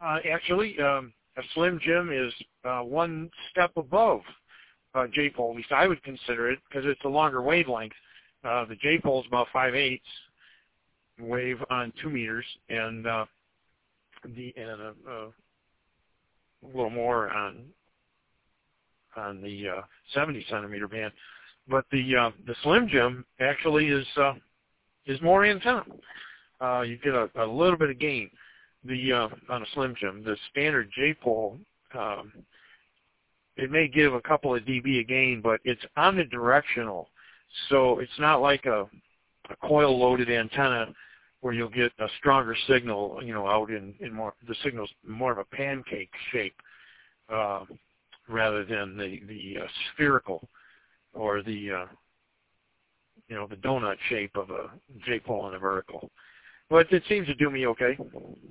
Actually, a Slim Jim is one step above J-pole. At least I would consider it, because it's a longer wavelength. The J-pole is about 5/8 wave on 2 meters, and a little more on the 70 centimeter band. But the Slim Jim actually is more antenna. You get a little bit of gain on a Slim Jim. The standard J-pole, it may give a couple of dB a gain, but it's omnidirectional, so it's not like a coil-loaded antenna where you'll get a stronger signal, out in more, the signal's more of a pancake shape rather than the spherical or the the donut shape of a J-pole and a vertical. But it seems to do me okay.